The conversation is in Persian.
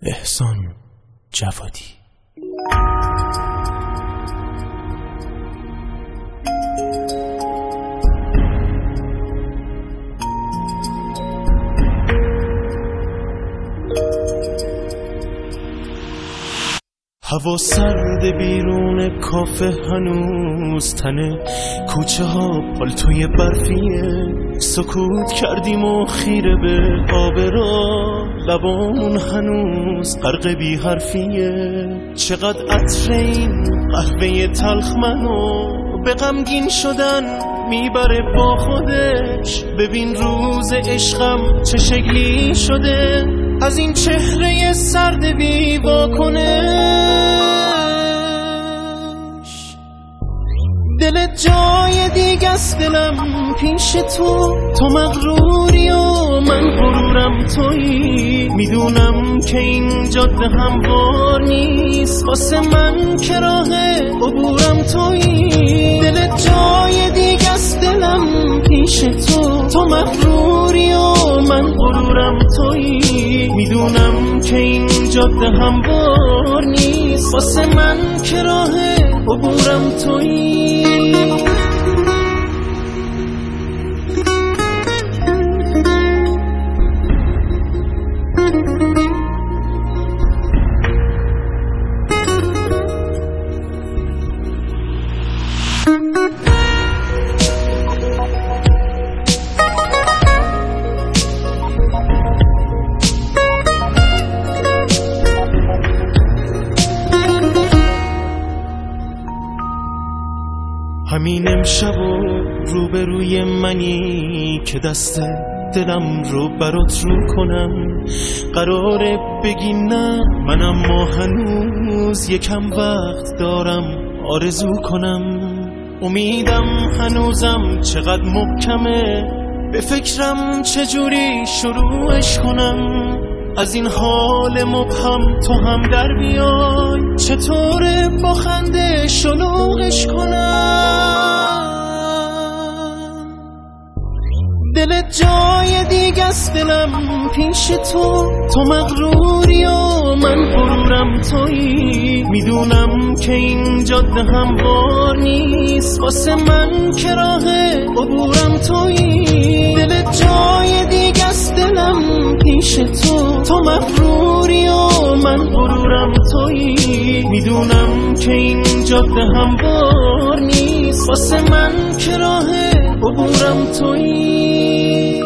احسان جوادی. هوا سرد بیرون کافه هنوز تنه، کوچه ها پالتوی برفیه، سکوت کردیم و خیره به آب را، لبامون هنوز غرق بی حرفیه. چقدر عطر این قهوه تلخ منو به غمگین شدن میبره با خودش. ببین روز عشقم چه شکلی شده، از این چهره سرد بی واکنش. دلت جای دیگه است دلم پیش تو مغروری و من غرورم تویی. میدونم که این جاده هموار نیست، واسه من که راه عبورم تویی. دلت جای دیگه است دلم پیش تو مغروری و من غرورم تویی. میدونم که این جاده هموار نیست، واسه من که راه عبورم تویی. همین امشب و روبروی منی که دست دلم رو برات رو کنم. قراره بگی نه من، اما هنوز یکم وقت دارم آرزو کنم. امیدم هنوزم چقدر محکمه، به فکرم چجوری شروعش کنم. از این حال مبهم تو هم در بیای، چطوره با خنده شلوغش کنم. دلت جای دیگه است دلم پیش تو مغروری و من غرورم تویی. میدونم که این جاده هموار نیست، واسه من که راه عبورم تویی. دلت جای دیگه است دلم پیش تو مغروری و من غرورم تویی. میدونم که این جاده هموار نیست، واسه من که راه عبورم تویی.